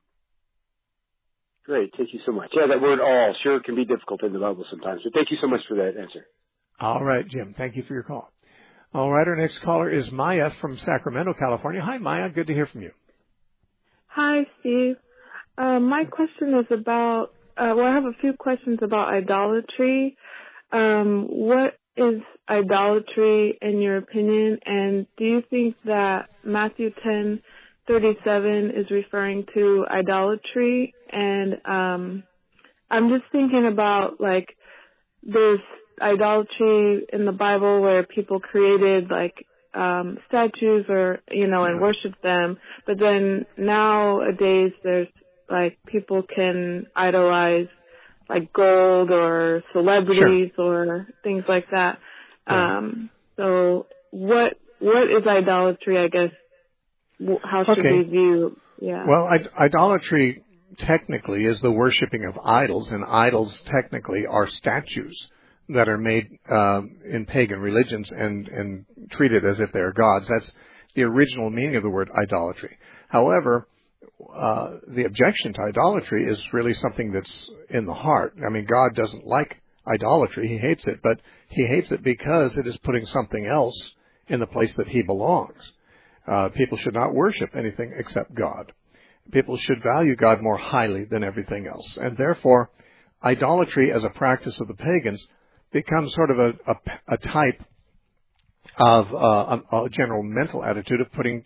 Great. Thank you so much. Yeah, that word all sure can be difficult in the Bible sometimes, but thank you so much for that answer. All right, Jim. Thank you for your call. All right, our next caller is Maya from Sacramento, California. Hi, Maya. Good to hear from you. Hi, Steve. Uh, my question is about, uh, well, I have a few questions about idolatry. Um, what is idolatry in your opinion? And do you think that Matthew ten thirty-seven is referring to idolatry? And um, I'm just thinking about, like, there's idolatry in the Bible where people created like um statues or you know and worship them, but then nowadays there's like people can idolize like gold or celebrities sure. or things like that. Yeah. Um so what what is idolatry, I guess? How should okay. we view yeah well I- idolatry technically is the worshiping of idols, and idols technically are statues that are made uh, in pagan religions and, and treated as if they are gods. That's the original meaning of the word idolatry. However, uh, the objection to idolatry is really something that's in the heart. I mean, God doesn't like idolatry. He hates it, but he hates it because it is putting something else in the place that he belongs. Uh, people should not worship anything except God. People should value God more highly than everything else. And therefore, idolatry as a practice of the pagans becomes sort of a, a, a type of uh, a, a general mental attitude of putting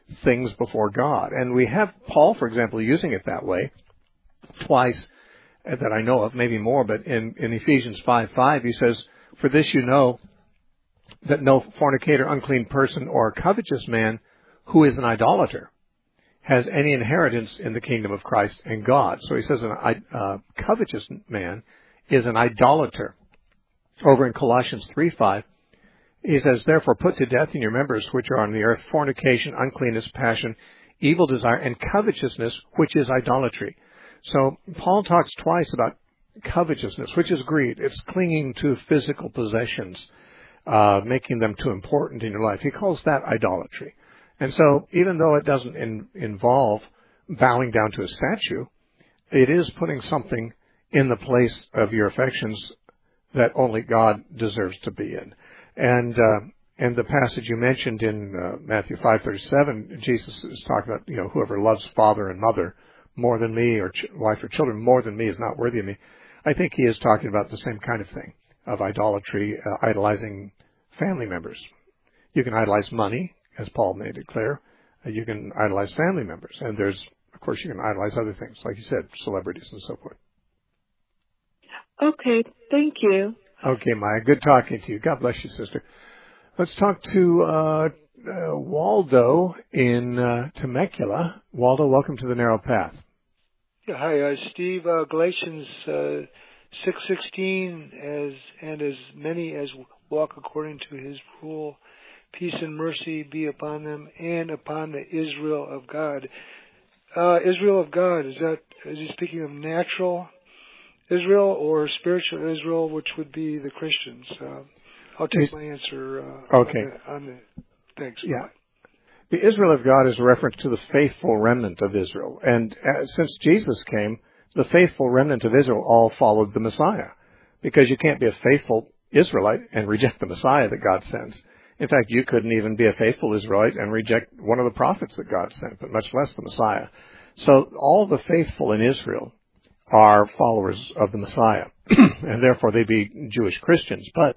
things before God. And we have Paul, for example, using it that way twice that I know of, maybe more, but in, in Ephesians five five, he says, "For this you know, that no fornicator, unclean person, or covetous man who is an idolater has any inheritance in the kingdom of Christ and God." So he says a uh, covetous man is an idolater. Over in Colossians three five, he says, "Therefore put to death in your members which are on the earth fornication, uncleanness, passion, evil desire, and covetousness, which is idolatry." So Paul talks twice about covetousness, which is greed. It's clinging to physical possessions, uh, making them too important in your life. He calls that idolatry. And so even though it doesn't in, involve bowing down to a statue, it is putting something in the place of your affections that only God deserves to be in. And uh, and the passage you mentioned in uh, Matthew five thirty-seven, Jesus is talking about, you know, whoever loves father and mother more than me, or ch- wife or children more than me, is not worthy of me. I think he is talking about the same kind of thing, of idolatry, uh, idolizing family members. You can idolize money, as Paul made it clear. Uh, you can idolize family members. And there's, of course, you can idolize other things, like you said, celebrities and so forth. Okay, thank you. Okay, Maya, good talking to you. God bless you, sister. Let's talk to uh, uh, Waldo in uh, Temecula. Waldo, welcome to the Narrow Path. Yeah, hi, uh, Steve. Uh, Galatians uh, six sixteen, as and as many as walk according to His rule, peace and mercy be upon them and upon the Israel of God. Uh, Israel of God, is that is he speaking of natural Israel or spiritual Israel, which would be the Christians? Uh, I'll take my answer. Uh, okay. On the, on the, thanks. Yeah. The Israel of God is a reference to the faithful remnant of Israel. And uh, since Jesus came, the faithful remnant of Israel all followed the Messiah. Because you can't be a faithful Israelite and reject the Messiah that God sends. In fact, you couldn't even be a faithful Israelite and reject one of the prophets that God sent, but much less the Messiah. So all the faithful in Israel are followers of the Messiah, and therefore they'd be Jewish Christians. But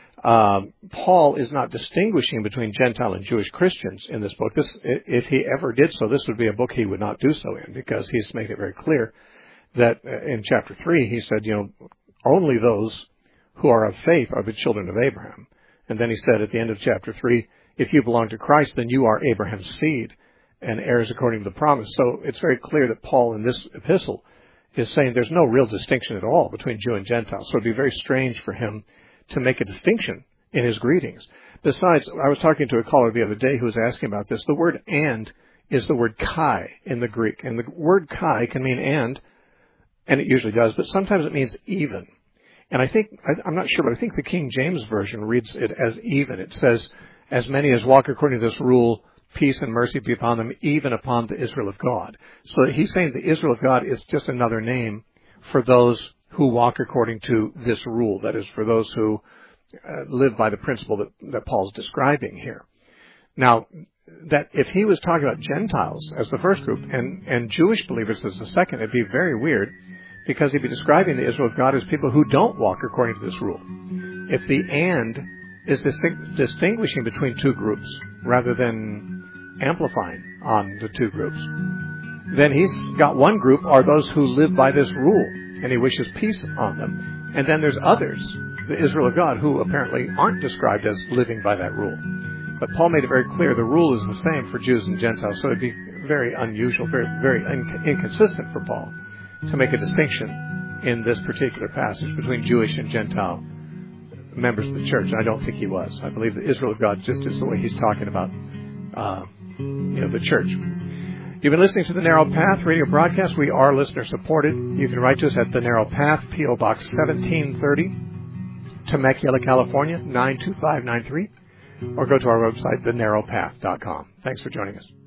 um, Paul is not distinguishing between Gentile and Jewish Christians in this book. This, if he ever did so, this would be a book he would not do so in, because he's made it very clear that in chapter three, he said, you know, only those who are of faith are the children of Abraham. And then he said at the end of chapter three, if you belong to Christ, then you are Abraham's seed and heirs according to the promise. So it's very clear that Paul in this epistle is saying there's no real distinction at all between Jew and Gentile. So it'd be very strange for him to make a distinction in his greetings. Besides, I was talking to a caller the other day who was asking about this. The word and is the word kai in the Greek. And the word kai can mean and, and it usually does, but sometimes it means even. And I think, I, I'm not sure, but I think the King James Version reads it as even. It says, as many as walk according to this rule, peace and mercy be upon them, even upon the Israel of God. So he's saying the Israel of God is just another name for those who walk according to this rule. That is, for those who uh, live by the principle that, that Paul's describing here. Now, that if he was talking about Gentiles as the first group and, and Jewish believers as the second, it'd be very weird, because he'd be describing the Israel of God as people who don't walk according to this rule. If the and is dis- distinguishing between two groups rather than amplifying on the two groups, then he's got one group are those who live by this rule, and he wishes peace on them. And then there's others, the Israel of God, who apparently aren't described as living by that rule. But Paul made it very clear the rule is the same for Jews and Gentiles, so it'd be very unusual, very, very in- inconsistent for Paul to make a distinction in this particular passage between Jewish and Gentile members of the church. And I don't think he was. I believe the Israel of God just is the way he's talking about uh, you know, the church. You've been listening to The Narrow Path radio broadcast. We are listener supported. You can write to us at The Narrow Path, P O Box seventeen thirty, Temecula, California, nine two five nine three, or go to our website, the narrow path dot com. Thanks for joining us.